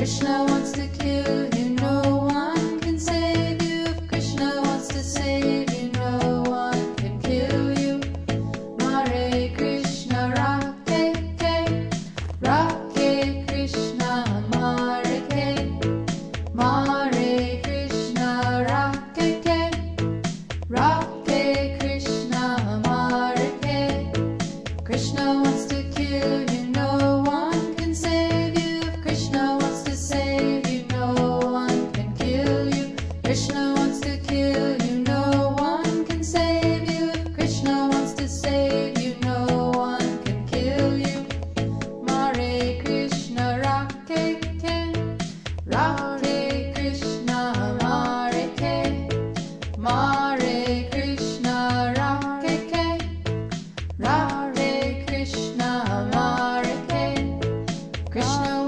Krishna wants to kill you, no one can save you. If Krishna wants to save you, no one can kill you. Mare Krishna Rakhe Ke, Rakhe Krishna Mare Ke, Mare Krishna Rakhe Ke, Rakhe Krishna Mare Ke. Krishna wants to kill you, no one can save you. If Krishna wants to save you, no one can kill you. Krishna wants to kill you, no one can save you. If Krishna wants to save you, no one can kill you. Mare Krishna Rakhe Ke, Rakhe Krishna Mare Ke, Mare Krishna Rakhe Ke, Rakhe Krishna Mare Ke. Krishna